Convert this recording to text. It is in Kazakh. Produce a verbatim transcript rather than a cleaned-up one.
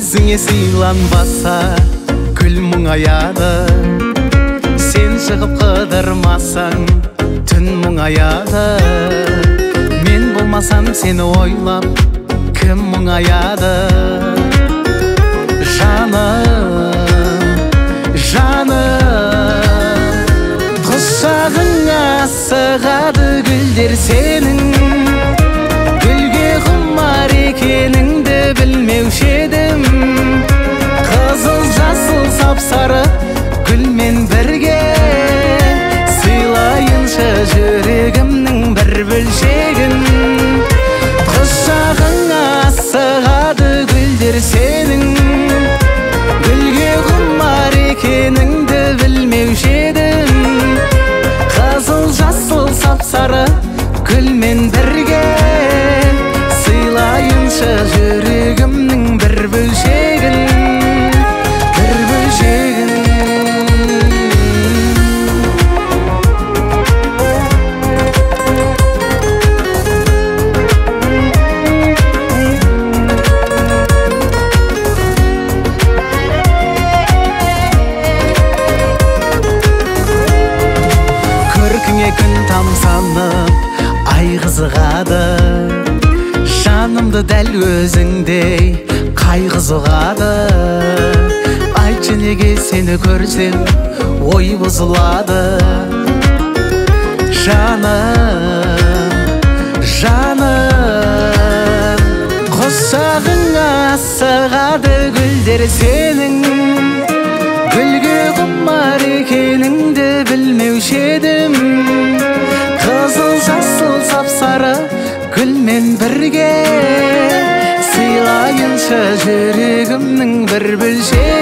Өзіңе сыйланбаса гүл мұңаяды, сен шығып қыдырмасаң түн мұңаяды. Мен болмасам сені ойлап кім мұңаяды? Жаным, жаным, құшағыңа сығады гүлдер сенің. Гүлге құмар екеніңді білмеуші едім. Қызыл жасыл сап-сары гүлмен бірге сыйлайыншы жүрегімнің бір бөлшегін. Құшағыңа сығады гүлдер сенің. Гүлге құмар екеніңді білмеуші едім. Қызыл жасыл сап-сары гүлмен бірге сыйлайыншы жүрегімнің бір бөлшегін, бір бөлшегін. Көркіңе күн тамсанып ай қызығады, жанымды дәл өзіңдей қай қызығады. Айтшы неге сені көрсем ой бұзылады? Жаным, жаным, құшағыңа сығады гүлдер сенің. Гүлге құмар екеніңді білмеуші едім. Қызыл жасыл сап-сары гүлмен бірге сыйлайыншы жүрегімнің бір бөлшегін.